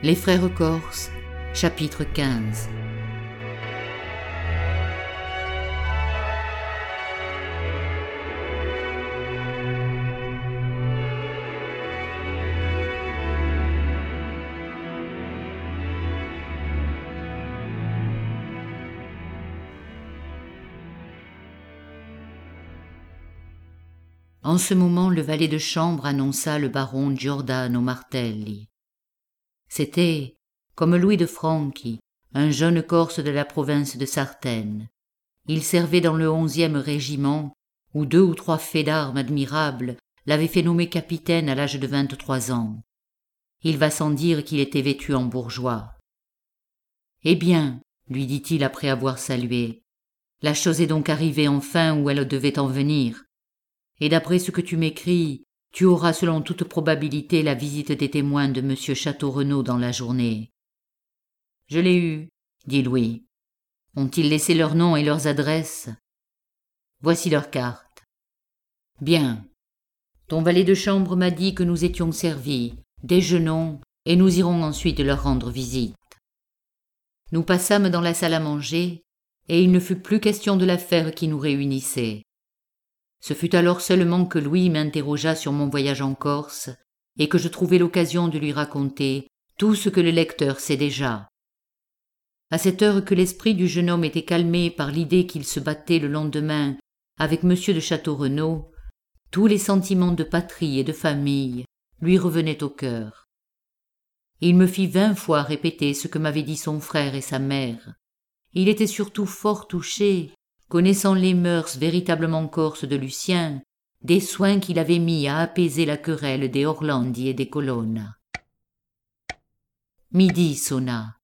Les frères corses, chapitre 15. En ce moment, le valet de chambre annonça le baron Giordano Martelli. C'était, comme Louis de Franchi, un jeune Corse de la province de Sartène. Il servait dans le 11e régiment, où 2 ou 3 faits d'armes admirables l'avaient fait nommer capitaine à l'âge de 23 ans. Il va sans dire qu'il était vêtu en bourgeois. « Eh bien, lui dit-il après avoir salué, la chose est donc arrivée enfin où elle devait en venir. Et d'après ce que tu m'écris, tu auras selon toute probabilité la visite des témoins de M. Château-Renaud dans la journée. »« Je l'ai eu, dit Louis. Ont-ils laissé leurs noms et leurs adresses ? Voici leurs cartes. Bien. Ton valet de chambre m'a dit que nous étions servis, déjeunons, et nous irons ensuite leur rendre visite. Nous passâmes dans la salle à manger, et il ne fut plus question de l'affaire qui nous réunissait. Ce fut alors seulement que Louis m'interrogea sur mon voyage en Corse et que je trouvai l'occasion de lui raconter tout ce que le lecteur sait déjà. À cette heure que l'esprit du jeune homme était calmé par l'idée qu'il se battait le lendemain avec M. de Château-Renaud, tous les sentiments de patrie et de famille lui revenaient au cœur. Il me fit 20 fois répéter ce que m'avaient dit son frère et sa mère. Il était surtout fort touché, connaissant les mœurs véritablement corses de Lucien, des soins qu'il avait mis à apaiser la querelle des Orlandi et des Colonna. Midi sonna.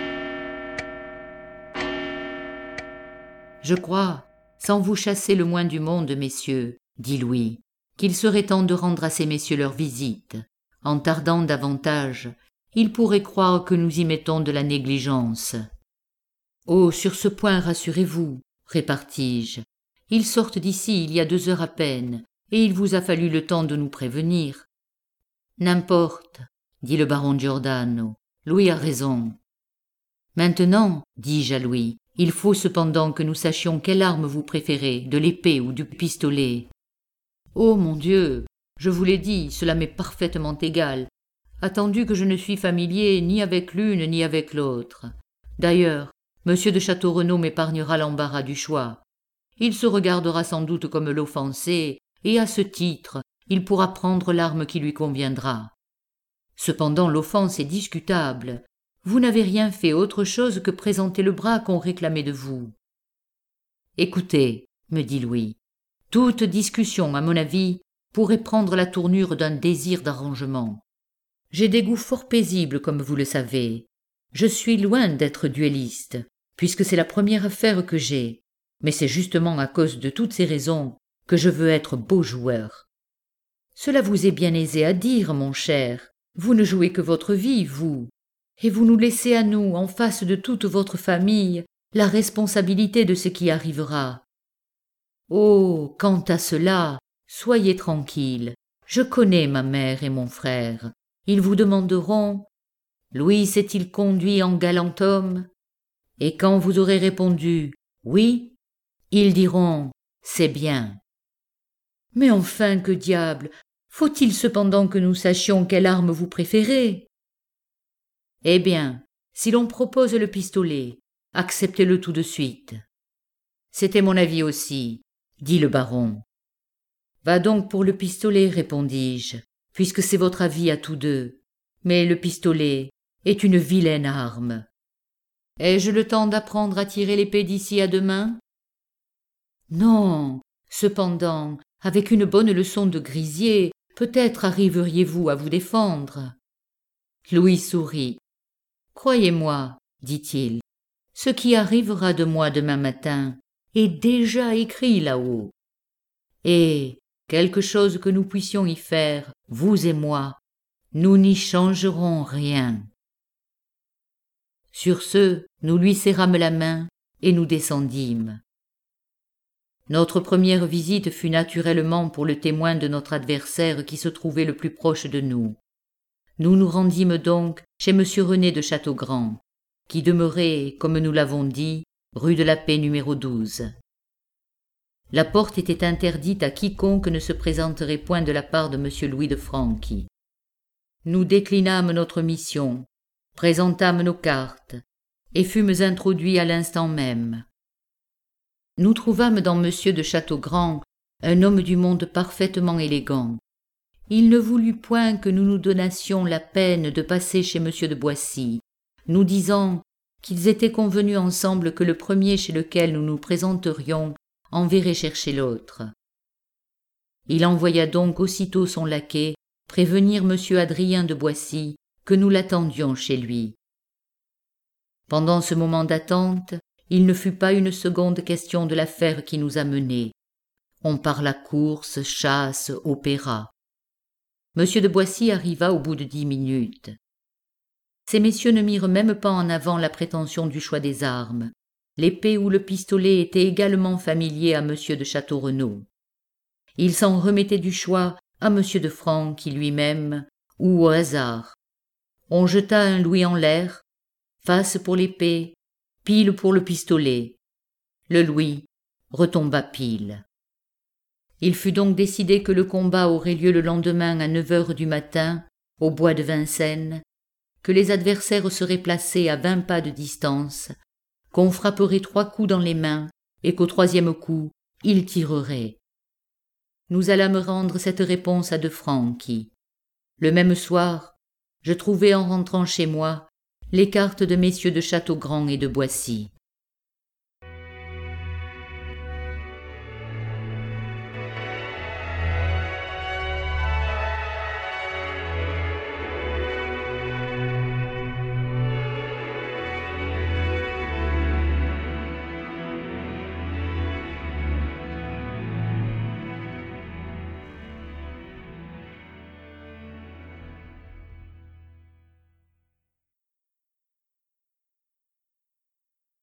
« Je crois, sans vous chasser le moins du monde, messieurs, dit Louis, qu'il serait temps de rendre à ces messieurs leur visite. En tardant davantage, ils pourraient croire que nous y mettons de la négligence. »« Oh, sur ce point, rassurez-vous, répartis-je. Ils sortent d'ici il y a 2 heures à peine, et il vous a fallu le temps de nous prévenir. »« N'importe, dit le baron Giordano, Louis a raison. »« Maintenant, dis-je à Louis, il faut cependant que nous sachions quelle arme vous préférez, de l'épée ou du pistolet. »« Oh mon Dieu, je vous l'ai dit, cela m'est parfaitement égal, attendu que je ne suis familier ni avec l'une ni avec l'autre. D'ailleurs, M. de Château-Renaud m'épargnera l'embarras du choix. Il se regardera sans doute comme l'offensé, et à ce titre, il pourra prendre l'arme qui lui conviendra. Cependant, l'offense est discutable. Vous n'avez rien fait autre chose que présenter le bras qu'on réclamait de vous. Écoutez, me dit Louis, toute discussion, à mon avis, pourrait prendre la tournure d'un désir d'arrangement. J'ai des goûts fort paisibles, comme vous le savez. Je suis loin d'être duelliste, puisque c'est la première affaire que j'ai, mais c'est justement à cause de toutes ces raisons que je veux être beau joueur. Cela vous est bien aisé à dire, mon cher, vous ne jouez que votre vie, vous, et vous nous laissez à nous, en face de toute votre famille, la responsabilité de ce qui arrivera. Oh, quant à cela, soyez tranquille, je connais ma mère et mon frère, ils vous demanderont « Louis s'est-il conduit en galant homme ?» Et quand vous aurez répondu « Oui », ils diront « C'est bien ». Mais enfin, que diable, faut-il cependant que nous sachions quelle arme vous préférez ? Eh bien, si l'on propose le pistolet, acceptez-le tout de suite. C'était mon avis aussi, dit le baron. Va donc pour le pistolet, répondis-je, puisque c'est votre avis à tous deux. Mais le pistolet est une vilaine arme. Ai-je le temps d'apprendre à tirer l'épée d'ici à demain ? Non, cependant, avec une bonne leçon de grisier, peut-être arriveriez-vous à vous défendre. Louis sourit. Croyez-moi, dit-il, ce qui arrivera de moi demain matin est déjà écrit là-haut. Et, quelque chose que nous puissions y faire, vous et moi, nous n'y changerons rien. Sur ce, nous lui serrâmes la main et nous descendîmes. Notre première visite fut naturellement pour le témoin de notre adversaire qui se trouvait le plus proche de nous. Nous nous rendîmes donc chez M. René de Châteaugrand, qui demeurait, comme nous l'avons dit, rue de la Paix numéro 12. La porte était interdite à quiconque ne se présenterait point de la part de M. Louis de Franchi. Nous déclinâmes notre mission, présentâmes nos cartes, et fûmes introduits à l'instant même. Nous trouvâmes dans M. de Châteaugrand un homme du monde parfaitement élégant. Il ne voulut point que nous nous donnassions la peine de passer chez M. de Boissy, nous disant qu'ils étaient convenus ensemble que le premier chez lequel nous nous présenterions enverrait chercher l'autre. Il envoya donc aussitôt son laquais prévenir M. Adrien de Boissy que nous l'attendions chez lui. Pendant ce moment d'attente, il ne fut pas une seconde question de l'affaire qui nous amenait. On parla course, chasse, opéra. M. de Boissy arriva au bout de 10 minutes. Ces messieurs ne mirent même pas en avant la prétention du choix des armes. L'épée ou le pistolet étaient également familiers à M. de Château-Renaud. Ils s'en remettaient du choix à M. de Franchi lui-même ou au hasard. On jeta un louis en l'air, face pour l'épée, pile pour le pistolet. Le louis retomba pile. Il fut donc décidé que le combat aurait lieu le lendemain à 9 heures du matin, au bois de Vincennes, que les adversaires seraient placés à 20 pas de distance, qu'on frapperait 3 coups dans les mains et qu'au 3e coup, ils tireraient. Nous allâmes rendre cette réponse à de Franchi. Le même soir, je trouvai en rentrant chez moi les cartes de messieurs de Châteaugrand et de Boissy.